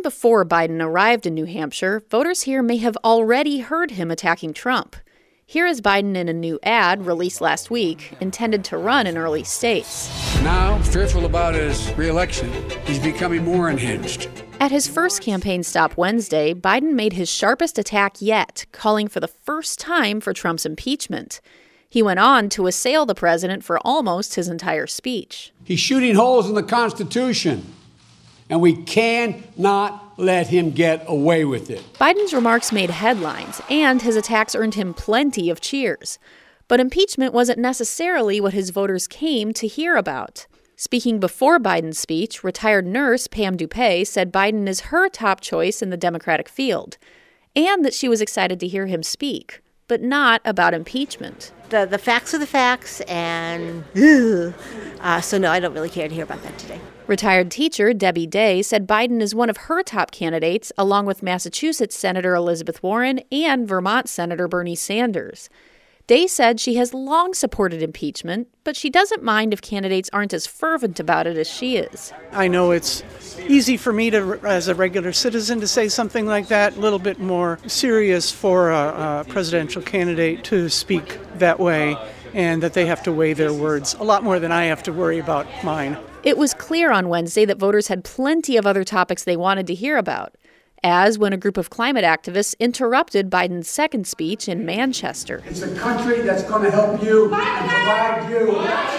even before Biden arrived in New Hampshire, voters here may have already heard him attacking Trump. Here is Biden in a new ad released last week, intended to run in early states. Now, fearful about his re-election, he's becoming more unhinged. At his first campaign stop Wednesday, Biden made his sharpest attack yet, calling for the first time for Trump's impeachment. He went on to assail the president for almost his entire speech. He's shooting holes in the Constitution, and we cannot let him get away with it. Biden's remarks made headlines, and his attacks earned him plenty of cheers. But impeachment wasn't necessarily what his voters came to hear about. Speaking before Biden's speech, retired nurse Pam Dupay said Biden is her top choice in the Democratic field, and that she was excited to hear him speak, but not about impeachment. The facts are the facts, and so no, I don't really care to hear about that today. Retired teacher Debbie Day said Biden is one of her top candidates, along with Massachusetts Senator Elizabeth Warren and Vermont Senator Bernie Sanders. Day said she has long supported impeachment, but she doesn't mind if candidates aren't as fervent about it as she is. I know it's easy for me to, as a regular citizen, to say something like that, a little bit more serious for a presidential candidate to speak that way, and that they have to weigh their words a lot more than I have to worry about mine. It was clear on Wednesday that voters had plenty of other topics they wanted to hear about, as when a group of climate activists interrupted Biden's second speech in Manchester. It's a country that's going to help you and provide you.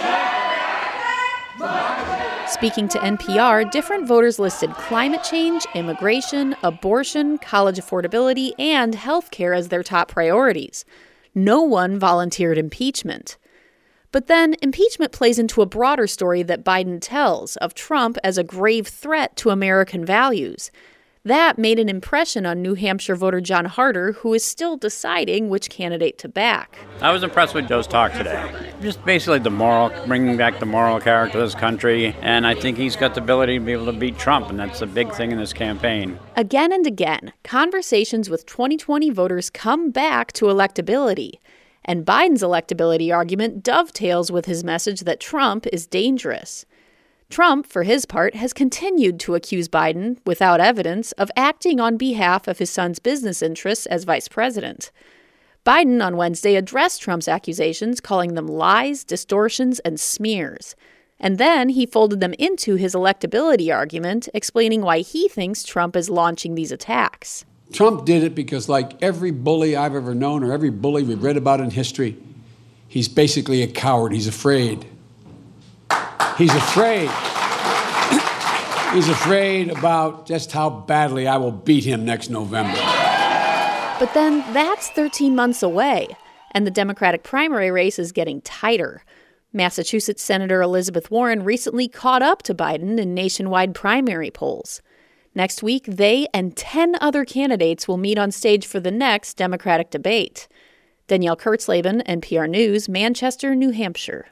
Speaking to NPR, different voters listed climate change, immigration, abortion, college affordability, and health care as their top priorities. No one volunteered impeachment. But then impeachment plays into a broader story that Biden tells of Trump as a grave threat to American values. That made an impression on New Hampshire voter John Harder, who is still deciding which candidate to back. I was impressed with Joe's talk today. Just basically bringing back the moral character of this country, and I think he's got the ability to be able to beat Trump, and that's a big thing in this campaign. Again and again, conversations with 2020 voters come back to electability, and Biden's electability argument dovetails with his message that Trump is dangerous. Trump, for his part, has continued to accuse Biden, without evidence, of acting on behalf of his son's business interests as vice president. Biden on Wednesday addressed Trump's accusations, calling them lies, distortions, and smears. And then he folded them into his electability argument, explaining why he thinks Trump is launching these attacks. Trump did it because, like every bully I've ever known or every bully we've read about in history, he's basically a coward. He's afraid. He's afraid. He's afraid about just how badly I will beat him next November. But then that's 13 months away, and the Democratic primary race is getting tighter. Massachusetts Senator Elizabeth Warren recently caught up to Biden in nationwide primary polls. Next week, they and 10 other candidates will meet on stage for the next Democratic debate. Danielle Kurtzleben, NPR News, Manchester, New Hampshire.